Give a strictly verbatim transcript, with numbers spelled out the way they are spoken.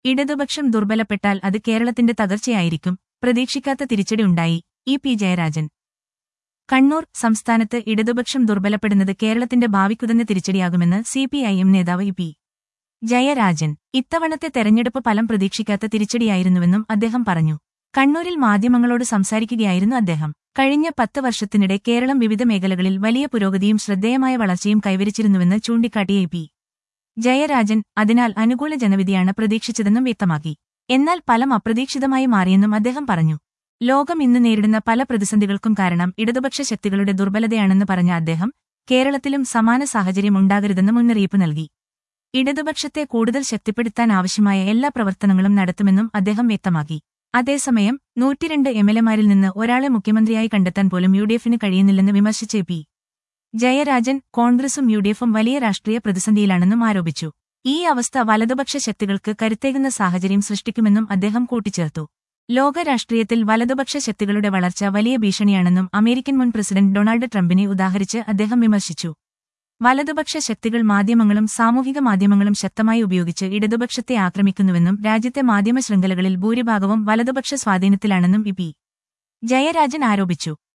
ഇടതുപക്ഷം ദുർബലപ്പെട്ടാൽ അത് കേരളത്തിന്റെ തകർച്ചയായിരിക്കും, പ്രതീക്ഷിക്കാത്ത തിരിച്ചടി ഉണ്ടായി. E P Jayarajan. കണ്ണൂർ. സംസ്ഥാനത്ത് ഇടതുപക്ഷം ദുർബലപ്പെടുന്നത് കേരളത്തിന്റെ ഭാവിക്കുതന്നെ തിരിച്ചടിയാകുമെന്ന് സി പി ഐ എം നേതാവ് ഇ പി ജയരാജൻ. ഇത്തവണത്തെ തെരഞ്ഞെടുപ്പ് ഫലം പ്രതീക്ഷിക്കാത്ത തിരിച്ചടിയായിരുന്നുവെന്നും അദ്ദേഹം പറഞ്ഞു. കണ്ണൂരിൽ മാധ്യമങ്ങളോട് സംസാരിക്കുകയായിരുന്നു അദ്ദേഹം. കഴിഞ്ഞ പത്ത് വർഷത്തിനിടെ കേരളം വിവിധ മേഖലകളിൽ വലിയ പുരോഗതിയും ശ്രദ്ധേയമായ വളർച്ചയും കൈവരിച്ചിരുന്നുവെന്ന് ചൂണ്ടിക്കാട്ടിയ ഇ പി ജയരാജൻ അതിനാൽ അനുകൂല ജനവിധിയാണ് പ്രതീക്ഷിച്ചതെന്നും വ്യക്തമാക്കി. എന്നാൽ ഫലം അപ്രതീക്ഷിതമായി മാറിയെന്നും അദ്ദേഹം പറഞ്ഞു. ലോകം ഇന്ന് നേരിടുന്ന പല പ്രതിസന്ധികൾക്കും കാരണം ഇടതുപക്ഷ ശക്തികളുടെ ദുർബലതയാണെന്ന് പറഞ്ഞ അദ്ദേഹം കേരളത്തിലും സമാന സാഹചര്യം ഉണ്ടാകരുതെന്ന് മുന്നറിയിപ്പ് നൽകി. ഇടതുപക്ഷത്തെ കൂടുതൽ ശക്തിപ്പെടുത്താൻ ആവശ്യമായ എല്ലാ പ്രവർത്തനങ്ങളും നടത്തുമെന്നും അദ്ദേഹം വ്യക്തമാക്കി. അതേസമയം നൂറ്റിരണ്ട് എംഎൽഎമാരിൽ നിന്ന് ഒരാളെ മുഖ്യമന്ത്രിയായി കണ്ടെത്താൻ പോലും യു ഡി എഫിന് കഴിയുന്നില്ലെന്ന് വിമർശിച്ച പി ജയരാജൻ കോൺഗ്രസും യു ഡി എഫും വലിയ രാഷ്ട്രീയ പ്രതിസന്ധിയിലാണെന്നും ആരോപിച്ചു. ഈ അവസ്ഥ വലതുപക്ഷ ശക്തികൾക്ക് കരുത്തേകുന്ന സാഹചര്യം സൃഷ്ടിക്കുമെന്നും അദ്ദേഹം കൂട്ടിച്ചേർത്തു. ലോക രാഷ്ട്രീയത്തിൽ വലതുപക്ഷ ശക്തികളുടെ വളർച്ച വലിയ ഭീഷണിയാണെന്നും അമേരിക്കൻ മുൻ പ്രസിഡന്റ് ഡൊണാൾഡ് ട്രംപിനെ ഉദാഹരിച്ച് അദ്ദേഹം വിമർശിച്ചു. വലതുപക്ഷ ശക്തികൾ മാധ്യമങ്ങളും സാമൂഹിക മാധ്യമങ്ങളും ശക്തമായി ഉപയോഗിച്ച് ഇടതുപക്ഷത്തെ ആക്രമിക്കുന്നുവെന്നും രാജ്യത്തെ മാധ്യമ ശൃംഖലകളിൽ ഭൂരിഭാഗവും വലതുപക്ഷ സ്വാധീനത്തിലാണെന്നും ഇ പി ജയരാജൻ ആരോപിച്ചു.